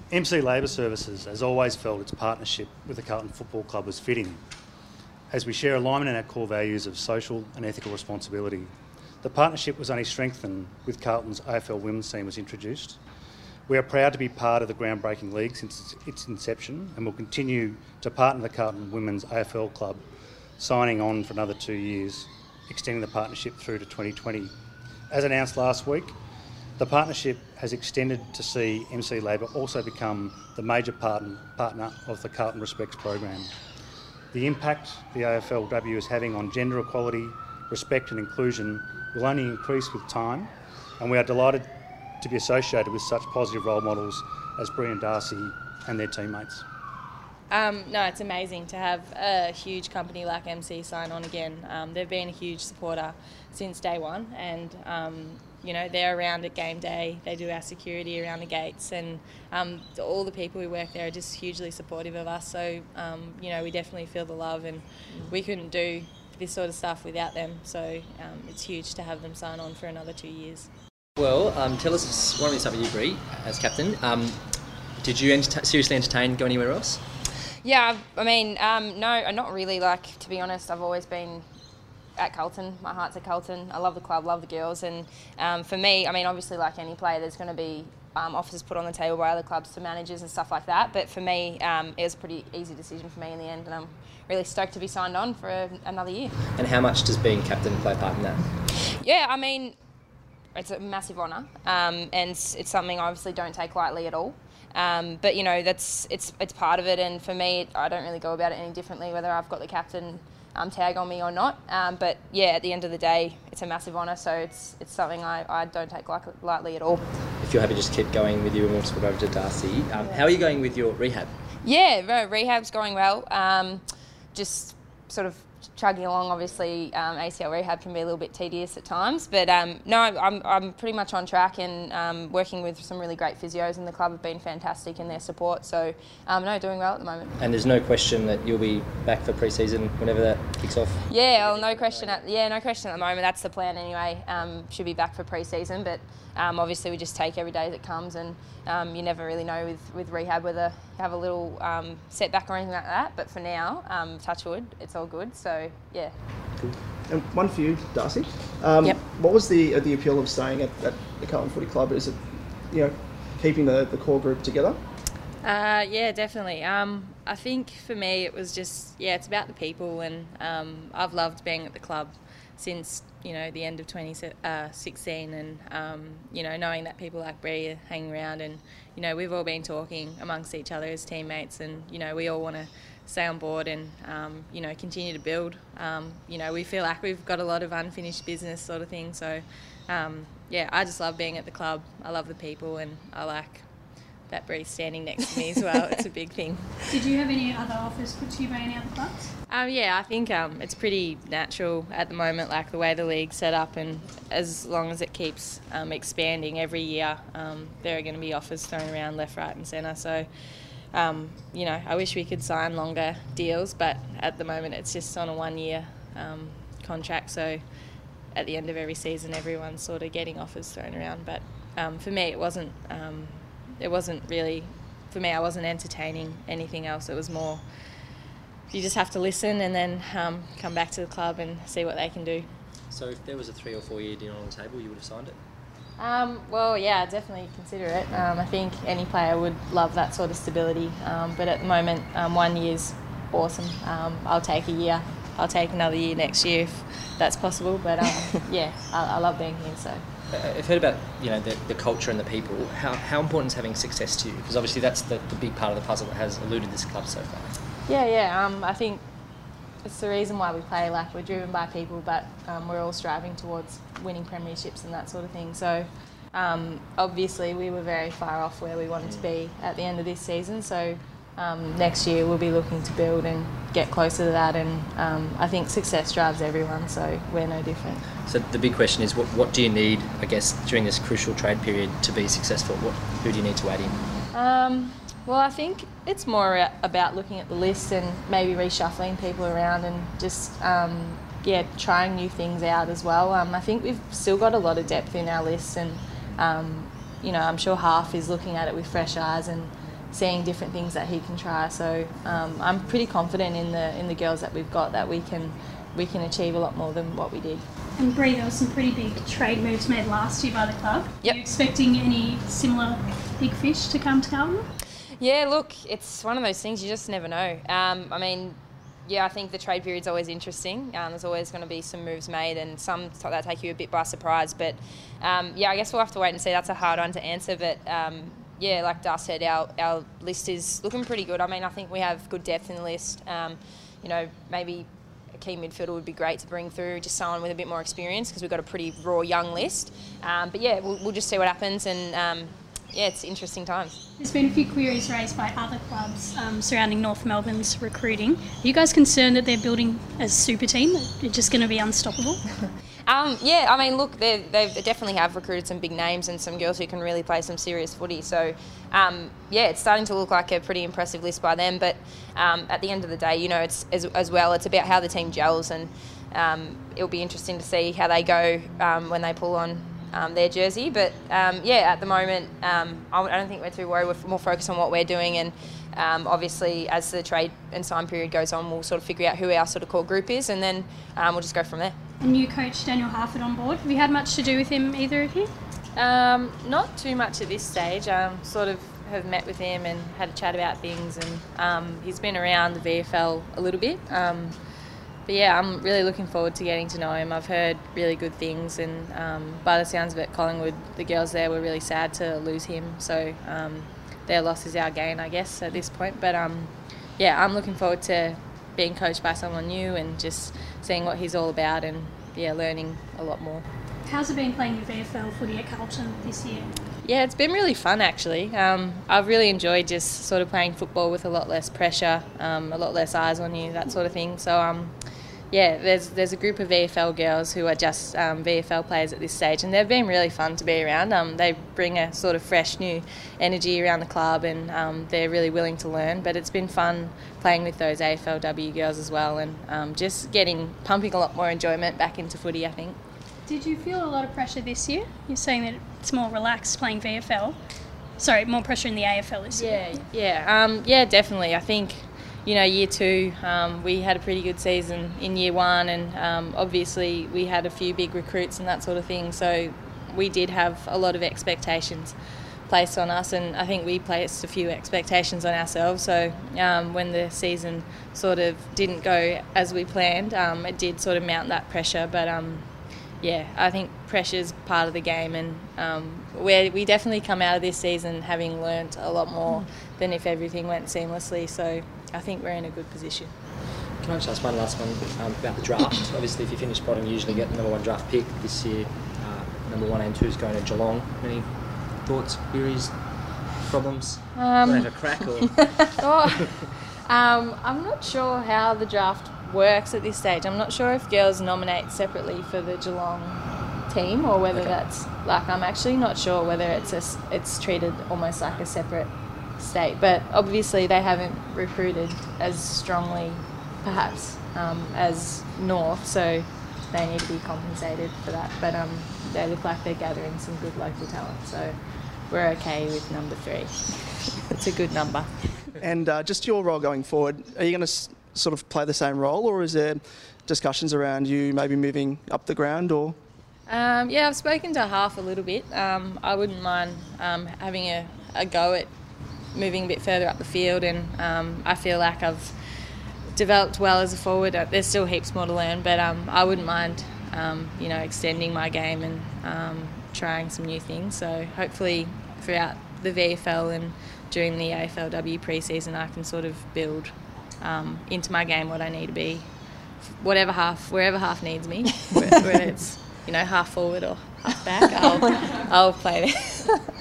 MC Labour Services has always felt its partnership with the Carlton Football Club was fitting, as we share alignment in our core values of social and ethical responsibility. The partnership was only strengthened with Carlton's AFL Women's team was introduced. We are proud to be part of the groundbreaking league since its inception and will continue to partner the Carlton Women's AFL Club, signing on for another 2 years, extending the partnership through to 2020. As announced last week, the partnership has extended to see MC Labour also become the major partner of the Carlton Respects program. The impact the AFLW is having on gender equality, respect and inclusion will only increase with time, and we are delighted to be associated with such positive role models as Brie and Darcy and their teammates. No, it's amazing to have a huge company like MC sign on again. They've been a huge supporter since day one, and they're around at game day. They do our security around the gates, and all the people who work there are just hugely supportive of us. So we definitely feel the love, and we couldn't do this sort of stuff without them. So it's huge to have them sign on for another 2 years. Well, tell us, why don't we start with you, Brie, as captain. Did you seriously entertain going anywhere else? Yeah, I mean, no, not really. Like, to be honest, I've always been at Carlton. My heart's at Carlton. I love the club, love the girls. And for me, I mean, obviously, like any player, there's going to be offers put on the table by other clubs to managers and stuff like that. But for me, it was a pretty easy decision for me in the end. And I'm really stoked to be signed on for another year. And how much does being captain play a part in that? Yeah, I mean, it's a massive honour, and it's something I obviously don't take lightly at all. But it's part of it, and for me, I don't really go about it any differently, whether I've got the captain tag on me or not. But yeah, at the end of the day, it's a massive honour, so it's something I don't take lightly at all. If you're happy, just keep going with you, and we'll swap over to Darcy. How are you going with your rehab? Yeah, rehab's going well. Just sort of chugging along. Obviously, ACL rehab can be a little bit tedious at times, but no, I'm pretty much on track, and working with some really great physios in the club have been fantastic in their support. So no, doing well at the moment. And there's no question that you'll be back for pre-season whenever that kicks off. Yeah, well, no question at the moment. That's the plan anyway. Should be back for pre-season, but obviously we just take every day as it comes, and you never really know with rehab whether you have a little setback or anything like that. But for now, touch wood, it's all good. So yeah. Cool. And one for you, Darcy. Yep. What was the appeal of staying at the Carlton Footy Club? Is it keeping the core group together? Yeah, definitely. I think for me it was just it's about the people, and I've loved being at the club since the end of 2016, and knowing that people like Brie are hanging around, and we've all been talking amongst each other as teammates, and we all want to stay on board and continue to build. We feel like we've got a lot of unfinished business sort of thing, so I just love being at the club. I love the people, and I like that Brie's standing next to me as well. It's a big thing. Did you have any other offers put to you by any other clubs? I think it's pretty natural at the moment, like the way the league's set up, and as long as it keeps expanding every year, there are going to be offers thrown around left, right and centre. So, I wish we could sign longer deals, but at the moment it's just on a 1 year contract. So at the end of every season, everyone's sort of getting offers thrown around. But for me, it wasn't really, for me, I wasn't entertaining anything else. It was more, you just have to listen and then come back to the club and see what they can do. So if there was a 3 or 4 year deal on the table, you would have signed it? Well, yeah, I'd definitely consider it. I think any player would love that sort of stability. But at the moment, 1 year's awesome. I'll take a year. I'll take another year next year if that's possible. But I love being here, so. I've heard about the culture and the people. How important is having success to you? Because obviously that's the big part of the puzzle that has eluded this club so far. I think it's the reason why we play. Like, we're driven by people, but we're all striving towards winning premierships and that sort of thing. So obviously we were very far off where we wanted to be at the end of this season. So next year we'll be looking to build and get closer to that, and I think success drives everyone, so we're no different. So the big question is, what do you need, I guess, during this crucial trade period to be successful? Who do you need to add in? Well, I think it's more about looking at the list and maybe reshuffling people around and just trying new things out as well. I think we've still got a lot of depth in our list, and I'm sure Half is looking at it with fresh eyes, and seeing different things that he can try. So I'm pretty confident in the girls that we've got that we can achieve a lot more than what we did. And Bree, there were some pretty big trade moves made last year by the club. Yep. Are you expecting any similar big fish to come to Carlton? Yeah, look, it's one of those things you just never know. I mean, yeah, I think the trade period's always interesting. There's always going to be some moves made and some that take you a bit by surprise. But, yeah, I guess we'll have to wait and see. That's a hard one to answer. But, yeah, like Dar said, our list is looking pretty good. I mean, I think we have good depth in the list. You know, maybe a key midfielder would be great to bring through, just someone with a bit more experience because we've got a pretty raw young list. But, yeah, we'll just see what happens and... yeah, it's interesting times. There's been a few queries raised by other clubs surrounding North Melbourne's recruiting. Are you guys concerned that they're building a super team, that they're just going to be unstoppable? Yeah, I mean, look, they definitely have recruited some big names and some girls who can really play some serious footy. So, yeah, it's starting to look like a pretty impressive list by them. But at the end of the day, you know, it's as well, it's about how the team gels, and it'll be interesting to see how they go when they pull on their jersey. But yeah, at the moment, I don't think we're too worried. We're more focused on what we're doing, and obviously as the trade and sign period goes on, we'll sort of figure out who our sort of core group is, and then we'll just go from there. A new coach, Daniel Harford, on board. Have you had much to do with him, either of you? Not too much at this stage. Sort of have met with him and had a chat about things, and he's been around the VFL a little bit. But yeah, I'm really looking forward to getting to know him. I've heard really good things, and by the sounds of it, Collingwood, the girls there were really sad to lose him. So their loss is our gain, I guess, at this point. But yeah, I'm looking forward to being coached by someone new and just seeing what he's all about, and yeah, learning a lot more. How's it been playing your VFL footy at Carlton this year? Yeah, it's been really fun actually. I've really enjoyed just sort of playing football with a lot less pressure, a lot less eyes on you, that sort of thing. So yeah, there's a group of VFL girls who are just VFL players at this stage, and they've been really fun to be around. They bring a sort of fresh new energy around the club, and they're really willing to learn. But it's been fun playing with those AFLW girls as well, and just pumping a lot more enjoyment back into footy, I think. Did you feel a lot of pressure this year? You're saying that it's more relaxed playing VFL. Sorry, more pressure in the AFL this year. Yeah, definitely. I think, you know, year two, we had a pretty good season in year one, and obviously we had a few big recruits and that sort of thing. So we did have a lot of expectations placed on us, and I think we placed a few expectations on ourselves. So when the season sort of didn't go as we planned, it did sort of mount that pressure. But yeah, I think pressure's part of the game, and we definitely come out of this season having learnt a lot more than if everything went seamlessly. So I think we're in a good position. Can I just ask one last one about the draft? Obviously, if you finish bottom, you usually get the number one draft pick. This year, number 1 and 2 is going to Geelong. Any thoughts, queries, problems? Want to have a crack? Or? I'm not sure how the draft works at this stage. I'm not sure if girls nominate separately for the Geelong team, or whether that's like, I'm actually not sure whether it's treated almost like a separate state. But obviously they haven't recruited as strongly perhaps as North, so they need to be compensated for that. But they look like they're gathering some good local talent, so we're okay with number 3. It's a good number. And just your role going forward, are you going to sort of play the same role, or is there discussions around you maybe moving up the ground? Or yeah, I've spoken to Half a little bit. I wouldn't mind having a go at moving a bit further up the field, and I feel like I've developed well as a forward. There's still heaps more to learn, but I wouldn't mind you know, extending my game and trying some new things. So hopefully throughout the VFL and during the AFLW pre-season, I can sort of build into my game what I need to be, wherever half needs me, whether it's, you know, half forward or half back, I'll play there.